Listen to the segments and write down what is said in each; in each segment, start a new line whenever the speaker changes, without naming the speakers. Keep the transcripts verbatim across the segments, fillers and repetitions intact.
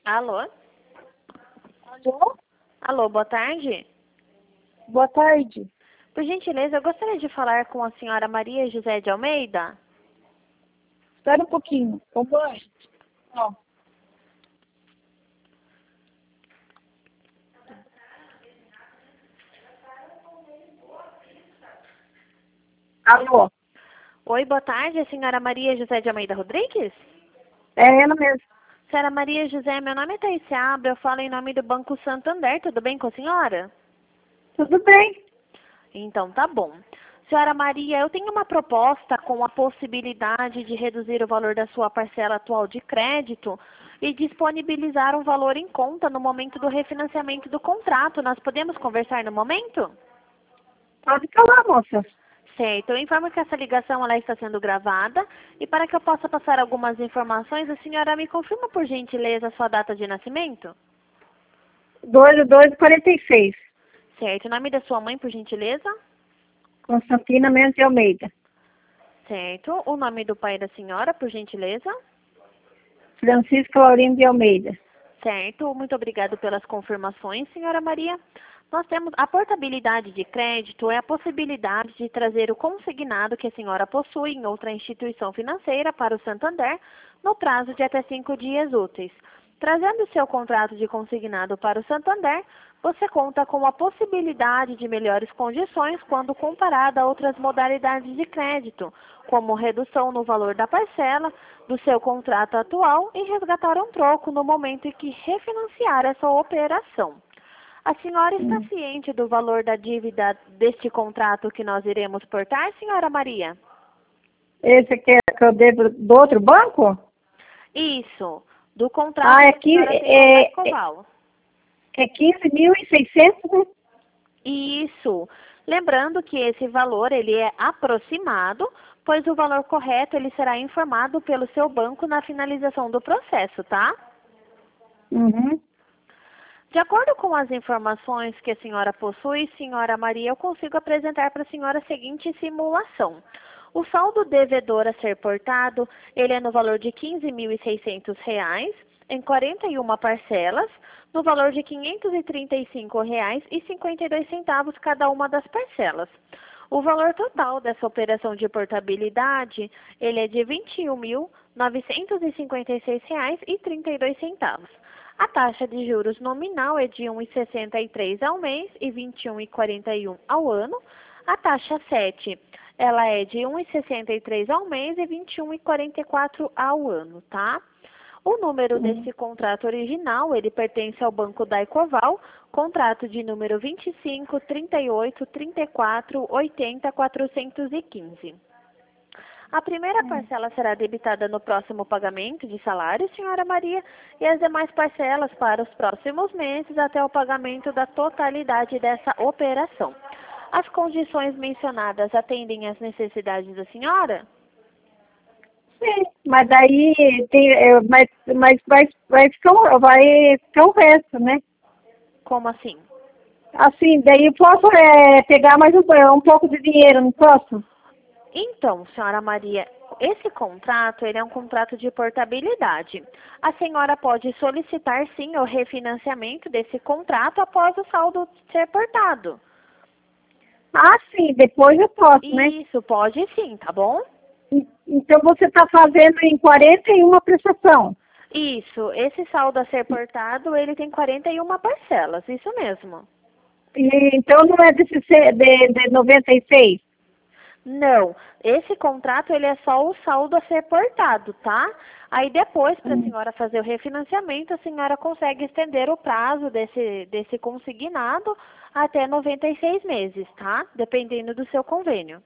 Alô?
Alô?
Alô, boa tarde.
Boa tarde.
Por gentileza, eu gostaria de falar com a senhora Maria José de Almeida.
Espera um pouquinho. Vamos. Ó. Alô?
Oi, boa tarde, a senhora Maria José de Almeida Rodrigues?
É ela mesmo.
Senhora Maria José, meu nome é Thaís Seabra, eu falo em nome do Banco Santander, tudo bem com a senhora?
Tudo bem?
Então, tá bom. Senhora Maria, eu tenho uma proposta com a possibilidade de reduzir o valor da sua parcela atual de crédito e disponibilizar um valor em conta no momento do refinanciamento do contrato. Nós podemos conversar no momento?
Pode falar, moça.
Certo, eu informo que essa ligação ela está sendo gravada e para que eu possa passar algumas informações, a senhora me confirma por gentileza a sua data de nascimento?
dois, dois, quarenta e seis.
Certo, o nome da sua mãe, por gentileza?
Constantina Mendes de Almeida.
Certo, o nome do pai da senhora, por gentileza?
Francisco Laurindo de Almeida.
Certo, muito obrigado pelas confirmações, senhora Maria. Nós temos a portabilidade de crédito, é a possibilidade de trazer o consignado que a senhora possui em outra instituição financeira para o Santander no prazo de até cinco dias úteis. Trazendo o seu contrato de consignado para o Santander, você conta com a possibilidade de melhores condições quando comparada a outras modalidades de crédito, como redução no valor da parcela do seu contrato atual e resgatar um troco no momento em que refinanciar essa operação. A senhora está
Hum.
ciente do valor da dívida deste contrato que nós iremos portar, senhora Maria?
Esse aqui é que eu devo do outro banco?
Isso, do contrato
Ah, é,
que a
qui-
senhora tem com o
é, é,
Escoval.
é quinze mil e seiscentos, né?
Isso. Lembrando que esse valor ele é aproximado, pois o valor correto ele será informado pelo seu banco na finalização do processo, tá?
Uhum.
De acordo com as informações que a senhora possui, senhora Maria, eu consigo apresentar para a senhora a seguinte simulação. O saldo devedor a ser portado, ele é no valor de quinze mil e seiscentos reais, em quarenta e uma parcelas, no valor de quinhentos e trinta e cinco reais e cinquenta e dois centavos cada uma das parcelas. O valor total dessa operação de portabilidade, ele é de vinte e um mil novecentos e cinquenta e seis reais e trinta e dois centavos. A taxa de juros nominal é de um vírgula sessenta e três ao mês e vinte e um vírgula quarenta e um ao ano. A taxa sete, ela é de um vírgula sessenta e três ao mês e vinte e um vírgula quarenta e quatro ao ano, tá? O número
Uhum.
desse contrato original, ele pertence ao Banco da Ecoval, contrato de número vinte e cinco, trinta e oito, trinta e quatro, oitenta, quatrocentos e quinze. A primeira parcela será debitada no próximo pagamento de salário, senhora Maria, e as demais parcelas para os próximos meses até o pagamento da totalidade dessa operação. As condições mencionadas atendem às necessidades da senhora?
Sim, mas daí tem, é, mas, mas vai, vai, ficar, o- vai ficar o resto, né?
Como assim?
Assim, daí eu posso é, pegar mais um, um pouco de dinheiro, não posso?
Então, senhora Maria, esse contrato ele é um contrato de portabilidade. A senhora pode solicitar sim o refinanciamento desse contrato após o saldo ser portado.
Ah, sim, depois eu posso, né?
Isso, pode sim, tá bom?
E- Então você está fazendo em quarenta e uma prestação.
Isso, esse saldo a ser portado, ele tem quarenta e uma parcelas, isso mesmo.
E, então não é desse, se- de, de noventa e seis?
Não, esse contrato ele é só o saldo a ser portado, tá? Aí depois, para a
Hum.
senhora fazer o refinanciamento, a senhora consegue estender o prazo desse, desse consignado até noventa e seis meses, tá? Dependendo do seu convênio,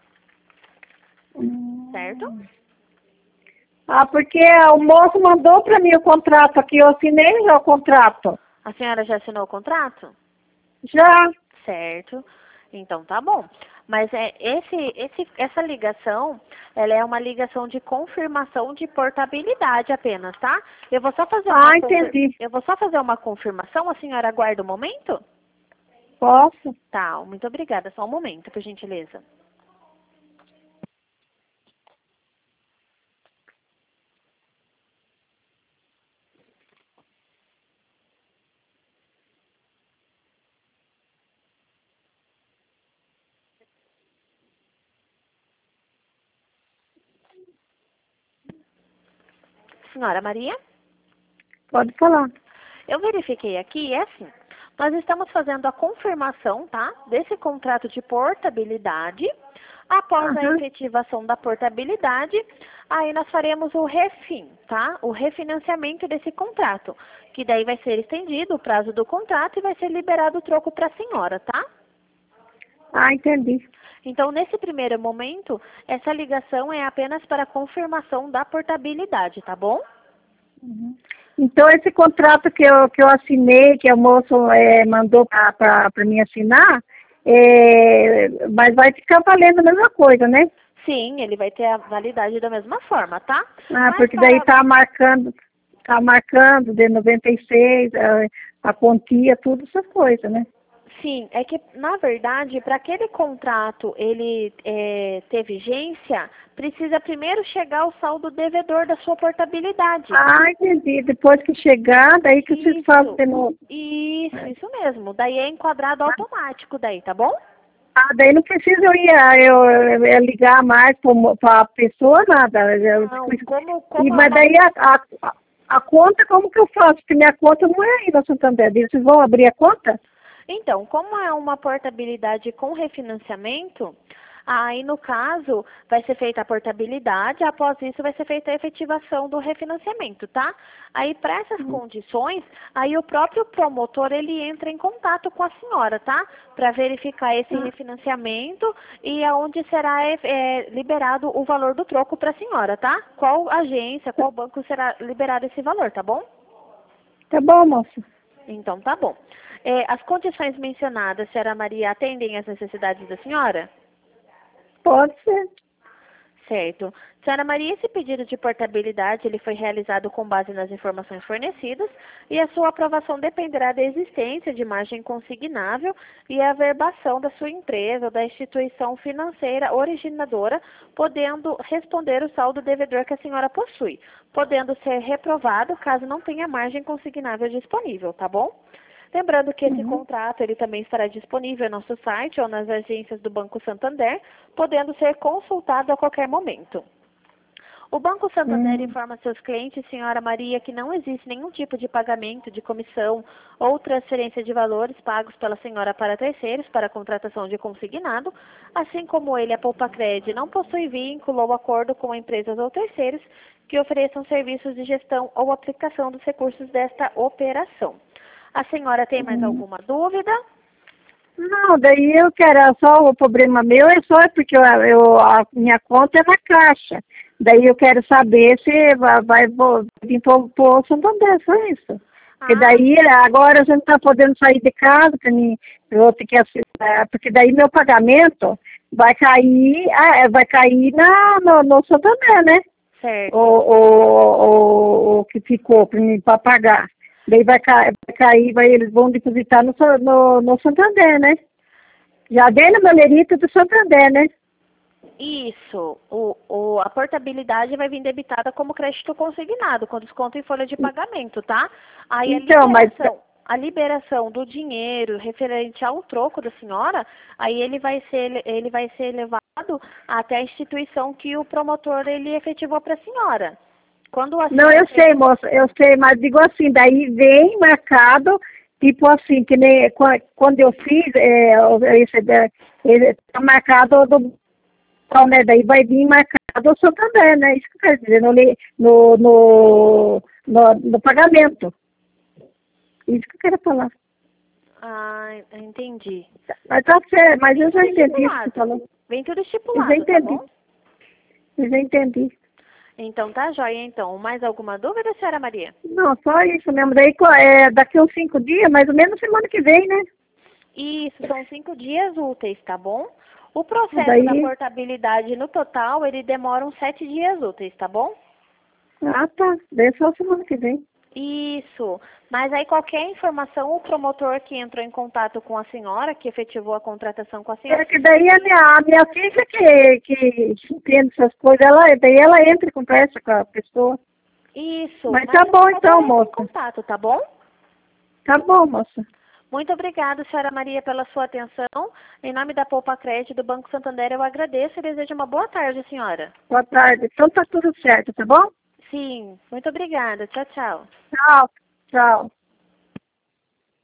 certo?
Hum. Ah, porque o moço mandou para mim o contrato aqui, eu assinei já o contrato.
A senhora já assinou o contrato?
Já.
Certo. Então tá bom. Mas é esse, esse, essa ligação, ela é uma ligação de confirmação de portabilidade apenas, tá? Eu vou só fazer uma
Ah,
confir-
entendi.
eu vou só fazer uma confirmação, a senhora aguarda um momento?
Posso?
Tá, muito obrigada. Só um momento, por gentileza. Senhora Maria?
Pode falar.
Eu verifiquei aqui, é assim, nós estamos fazendo a confirmação, tá, desse contrato de portabilidade. Após a
Aham.
efetivação da portabilidade, aí nós faremos o refin, tá? O refinanciamento desse contrato, que daí vai ser estendido o prazo do contrato e vai ser liberado o troco para a senhora, tá?
Ah, entendi.
Então, nesse primeiro momento, essa ligação é apenas para confirmação da portabilidade, tá bom?
Uhum. Então, esse contrato que eu, que eu assinei, que o moço é, mandou para mim assinar, é, mas vai ficar valendo a mesma coisa, né?
Sim, ele vai ter a validade da mesma forma, tá?
Ah,
Mas
porque daí
para...
tá marcando, tá marcando de noventa e seis, a, a quantia, tudo essas coisas, né?
Sim, é que, na verdade, para aquele contrato ele é, ter vigência, precisa primeiro chegar o saldo devedor da sua portabilidade.
Ah, entendi. Depois que chegar, daí que vocês fazem
Isso,
de novo.
isso, isso mesmo. Daí é enquadrado automático daí, tá bom?
Ah, daí não precisa eu ir, ah, eu, eu, eu ligar mais para a pessoa, nada. Eu-
Não, como,
e,
como é
mas
uma...
daí a, a, a conta, como que eu faço? Porque minha conta não é aí na Santander. Daí vocês vão abrir a conta?
Então, como é uma portabilidade com refinanciamento, aí no caso vai ser feita a portabilidade, após isso vai ser feita a efetivação do refinanciamento, tá? Aí para essas condições, aí o próprio promotor ele entra em contato com a senhora, tá? Para verificar esse refinanciamento e aonde será é, é, liberado o valor do troco para a senhora, tá? Qual agência, qual banco será liberado esse valor, tá bom?
Tá bom, moça.
Então tá bom. É, as condições mencionadas, senhora Maria, atendem às necessidades da senhora?
Pode ser.
Certo. Senhora Maria, esse pedido de portabilidade ele foi realizado com base nas informações fornecidas e a sua aprovação dependerá da existência de margem consignável e a averbação da sua empresa ou da instituição financeira originadora, podendo responder o saldo devedor que a senhora possui, podendo ser reprovado caso não tenha margem consignável disponível, tá bom? Lembrando que esse
Uhum.
contrato ele também estará disponível no nosso site ou nas agências do Banco Santander, podendo ser consultado a qualquer momento. O Banco Santander
Uhum.
informa seus clientes, senhora Maria, que não existe nenhum tipo de pagamento de comissão ou transferência de valores pagos pela senhora para terceiros para contratação de consignado, assim como ele, a Poupacred, não possui vínculo ou acordo com empresas ou terceiros que ofereçam serviços de gestão ou aplicação dos recursos desta operação. A senhora tem mais
Uhum.
alguma dúvida?
Não, daí eu quero, é só o problema meu é só porque eu, eu, a minha conta é na Caixa. Daí eu quero saber se vai, vai vou vir para o Santander, só isso. Porque
Ah,
daí agora a gente está podendo sair de casa, para mim, eu vou ter que assinar, porque daí meu pagamento vai cair, ah, é, vai cair na, no, no Santander, né? O,
certo.
o, o, o que ficou para mim para pagar. Daí vai, ca, vai cair, vai, eles vão depositar no, no, no Santander, né? Já dei no galerito do Santander, né?
Isso. O, o, a portabilidade vai vir debitada como crédito consignado, com desconto em folha de pagamento, tá? Aí a
Então, mas
liberação, a liberação do dinheiro referente ao troco da senhora, aí ele vai ser, ele vai ser levado até a instituição que o promotor ele efetivou para a senhora. Quando a
não,
senhora
eu sei, moça, eu sei, mas digo assim, daí vem marcado, tipo assim, que nem qua- quando eu fiz, é, o- esse, é, ele tá marcado do, né? Daí vai vir marcado o Santander, né? Isso que eu quero dizer, no, li- no, no, no, no pagamento. Isso que eu quero falar.
Ah, entendi.
Mas tá certo, mas
Vem
eu
tudo
já entendi isso que você
estipulado.
falou.
Vem tudo
Eu já
estipulado, tá
entendi.
bom?
Eu já entendi.
Então tá joia, então. Mais alguma dúvida, senhora Maria?
Não, só isso mesmo. Daí co- é, daqui uns cinco dias, mais ou menos semana que vem, né?
Isso, são cinco dias úteis, tá bom? O processo da
Daí,
portabilidade no total, ele demora uns sete dias úteis, tá bom?
ah tá, daí é só semana que vem.
Isso. Mas aí qualquer informação, o promotor que entrou em contato com a senhora, que efetivou a contratação com a senhora.
É que daí a minha, a minha filha que, que entende essas coisas, ela, daí ela entra e conversa com a pessoa.
Isso.
Mas
Mas
tá
o
bom
promotor
então,
entra em
moça.
contato, tá bom?
Tá bom, moça.
Muito obrigada, senhora Maria, pela sua atenção. Em nome da Poupa Crédito do Banco Santander, eu agradeço e desejo uma boa tarde, senhora.
Boa tarde. Então tá tudo certo, tá bom?
Sim, muito obrigada. Tchau, tchau.
Tchau, tchau.